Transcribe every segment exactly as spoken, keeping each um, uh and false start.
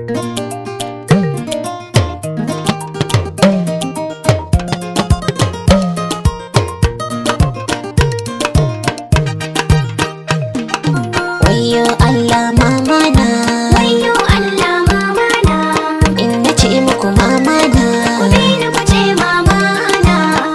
Wayyo Allah mama na, Wayyo Allah mama na, in na ce muku mama na, ku bi ni ku ce mama na.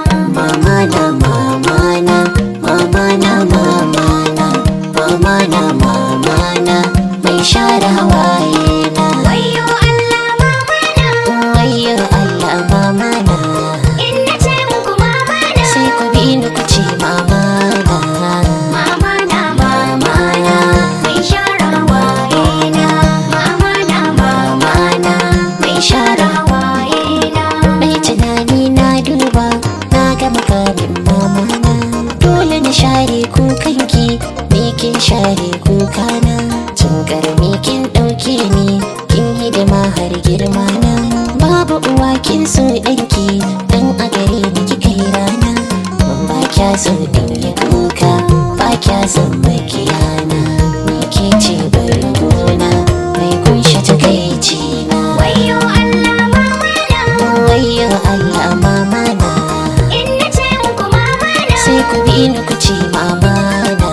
mama na mama na, mama na mama na, mama na mama na, mai share hawaye na. Wayyo Allah mama na, Wayyo Allah mama na, in na ce muku mama na. sai ku bi ni ku ce mama na. Mama na mama na, mai share hawaye na. Mama na mama na, mai share hawaye na. Mai tunani na duba na ga makamin mama na, dole na share kukanki, me kin share kukana. Tun karami kin ɗauke ni, kin hidima har girma na. Babu uwa kin so ɗanki, dan a gare ni kika yi rana. Ba kya so in yi kuka, ba kya son makiyana. Ni ke ce bargona, mai kunshe takaici na. Wayyo Allah mama na, Wayyo Allah mama na, in na ce muku mama na. sai ku bi ni ku ce mama na.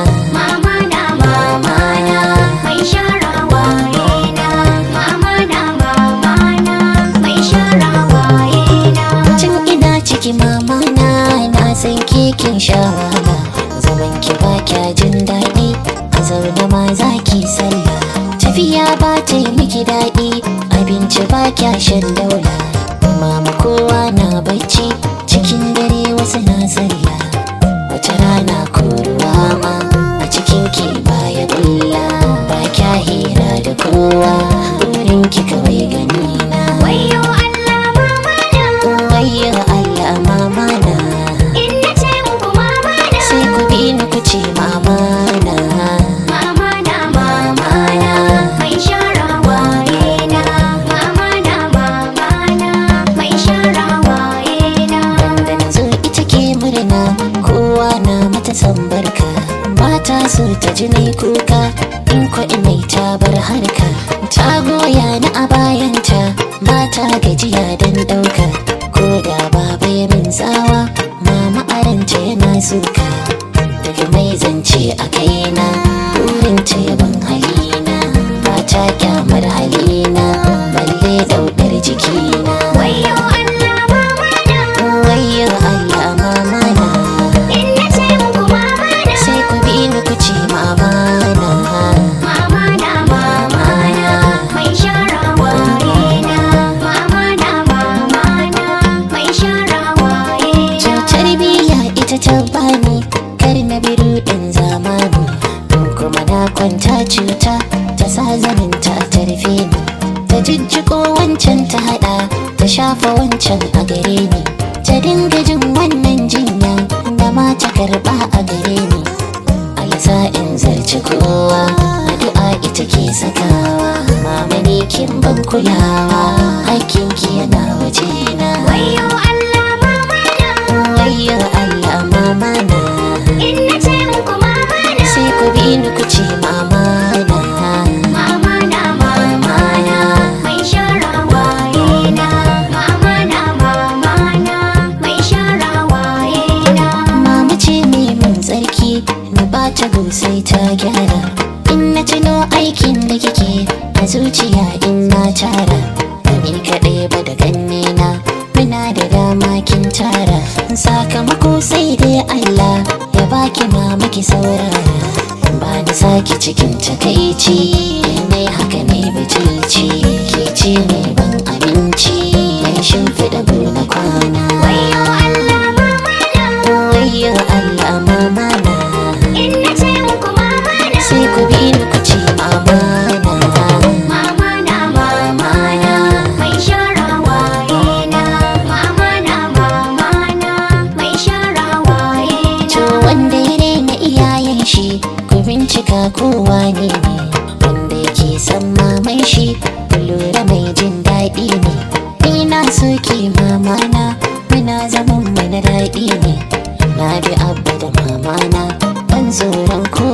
Mama na mama na, mai share hawaye na. Mama na mama na, mai share hawaye na. Tun ina ciki mama na, na san kekin sha wahala. Zaman ki ba kya jin daɗi, a zaune ma za ki sallah. Tafiya ba ta yi miki daɗi, abinci ba kya shan daula. Mama kowa na bacci, cikin dare wasu na sallah. Wata rana ko ruwa ma, a cikin ki baya bulla. Ba kya hira da kowa, burin ki kawai gani na. Wayyo Allah mama na, Wayyo Allah mama na, in na ce muku mama na. sai ku bi ni ku ce mama na. Mama na mama na, mai share hawaye na. Mama na mama na, mai share hawaye na. Da na zo ita ke murna, kowa na mata san barka. Ba ta so ta ji nai kuka, in ko inai ta bar harka. Ta goya ni a bayanta, ba ta gajiya don ɗauka. Ko da baba ya min tsawa, mama aranta yana suka. Daga mai zance a kaina, burinta yaban halina. Ba ta kyamar halina, balle daudar jikina. Wayyo Allah mama na, Wayyo Allah mama na, in na ce muku mama na. sai ku bi ni ku ce mama na. Mama na mama na, mai share hawaye na. Mama na mama na, mai share hawaye na. Tarbiyya ita ta bani, kar na bi ruɗin zamani. In kuma na kwanta cuta, ta sa zaninta ta rufe ni. Ta jijjiko wancan ta haɗa, ta shafa wancan a gare ni. Ta dinga jin wannan jinya, da ma ta karɓa a gare ni. Alasa in zarci kowa, addu'a ita ke sakawa. Mama ni kin ban kulawa, hakkinki yana wajena. Wayyo Allah mama na, Wayyo Allah mama na, in na ce muku mama na. sai ku bi ni ku ce mama na. Mama na mama na, mai share hawaye na. Mama na mama na, mai share hawaye na. Mama ce mai mun tsarki, na ba ta sai ta gyara. In na tuno aikin da kike a zuciya in na tara. Ba ni kaɗai ba da gannena, muna da dama kin tara. Sakamako sai dai Allah ya baki mama ki saurara. Ba ni saki cikin takaici, nai haka ne butulci. Ke ce mai ban abinci, mai shimfiɗa na kwana. Wayyo Allah mama na, Wayyo Allah mama na, in na ce muku mama na. sai ku bi ni ku ce mama na. Mama na mama na, mai share hawaye na. Mama na mama na, mai share hawaye To na. wanda ya rena iyayen shi, ku bincika kowa ne ne. Wanda yake son maman shi, ku lura mai jin daɗi ne. Ni na soke mama na, muna zaman mu na daɗi ne. Na bi abba da mama na, ban tsoron ko